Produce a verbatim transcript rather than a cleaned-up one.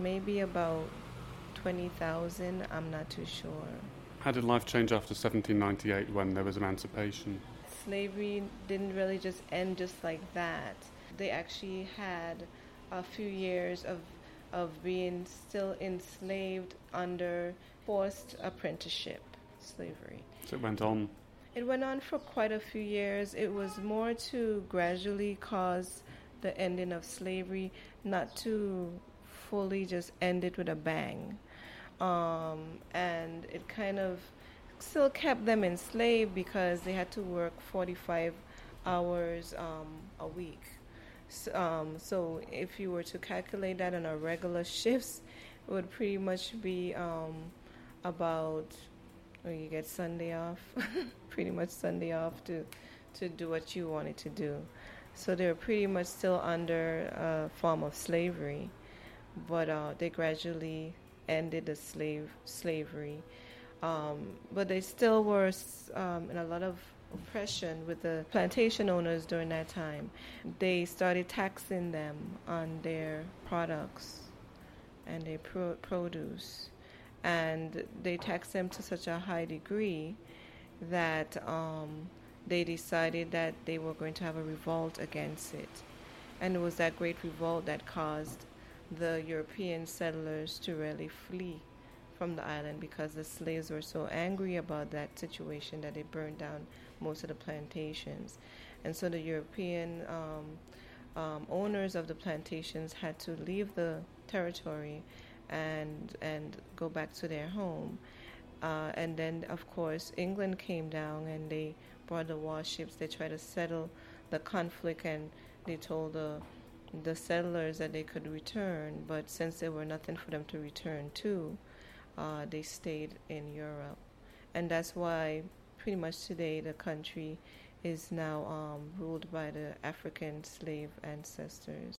maybe about twenty thousand. I'm not too sure. How did life change after seventeen ninety-eight when there was emancipation? Slavery didn't really just end just like that. They actually had a few years of of being still enslaved under forced apprenticeship slavery. So it went on. It went on for quite a few years. It was more to gradually cause the ending of slavery, not to fully just end it with a bang. Um, and it kind of still kept them enslaved because they had to work forty-five hours um, a week. So, um, so if you were to calculate that on a regular shifts, it would pretty much be um, about, well, you get Sunday off, pretty much Sunday off to, to do what you wanted to do. So they were pretty much still under a form of slavery, but uh, they gradually ended the slave slavery. Um, but they still were um, in a lot of oppression with the plantation owners during that time. They started taxing them on their products and their pro- produce. And they taxed them to such a high degree that um, they decided that they were going to have a revolt against it. And it was that great revolt that caused the European settlers to really flee from the island because the slaves were so angry about that situation that they burned down most of the plantations. And so the European um, um, owners of the plantations had to leave the territory and and go back to their home. Uh, and then, of course, England came down and they brought the warships. They tried to settle the conflict, and they told the the settlers that they could return. But since there were nothing for them to return to, uh, they stayed in Europe. And that's why pretty much today the country is now um, ruled by the African slave ancestors.